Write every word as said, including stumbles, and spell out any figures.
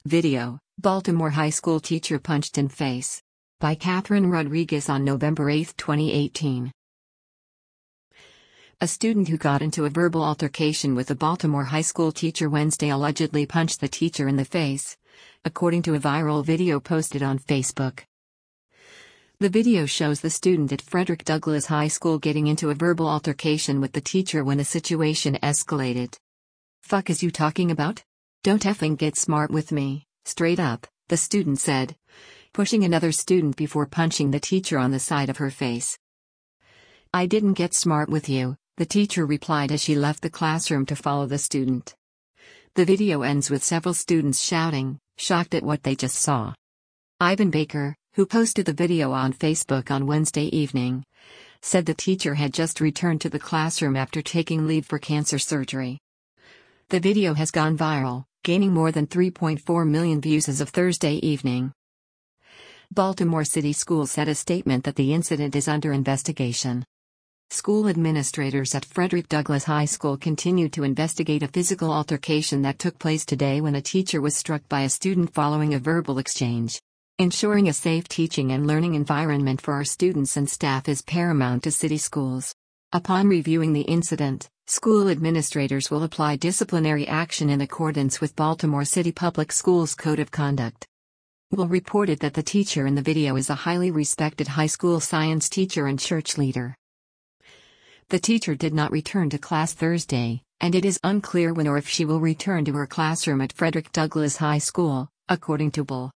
Video: Baltimore high school teacher punched in face. By Catherine Rodriguez on November eighth, twenty eighteen. A student who got into a verbal altercation with a Baltimore high school teacher Wednesday allegedly punched the teacher in the face, according to a viral video posted on Facebook. The video shows the student at Frederick Douglass High School getting into a verbal altercation with the teacher when the situation escalated. "Fuck is you talking about? Don't effing get smart with me, straight up," the student said, pushing another student before punching the teacher on the side of her face. "I didn't get smart with you," the teacher replied as she left the classroom to follow the student. The video ends with several students shouting, shocked at what they just saw. Ivan Baker, who posted the video on Facebook on Wednesday evening, said the teacher had just returned to the classroom after taking leave for cancer surgery. The video has gone viral, gaining more than three point four million views as of Thursday evening. Baltimore City Schools said a statement that the incident is under investigation. School administrators at Frederick Douglass High School continued to investigate a physical altercation that took place today when a teacher was struck by a student following a verbal exchange. Ensuring a safe teaching and learning environment for our students and staff is paramount to city schools. Upon reviewing the incident, school administrators will apply disciplinary action in accordance with Baltimore City Public Schools Code of Conduct. Will reported that the teacher in the video is a highly respected high school science teacher and church leader. The teacher did not return to class Thursday, and it is unclear when or if she will return to her classroom at Frederick Douglass High School, according to Bull.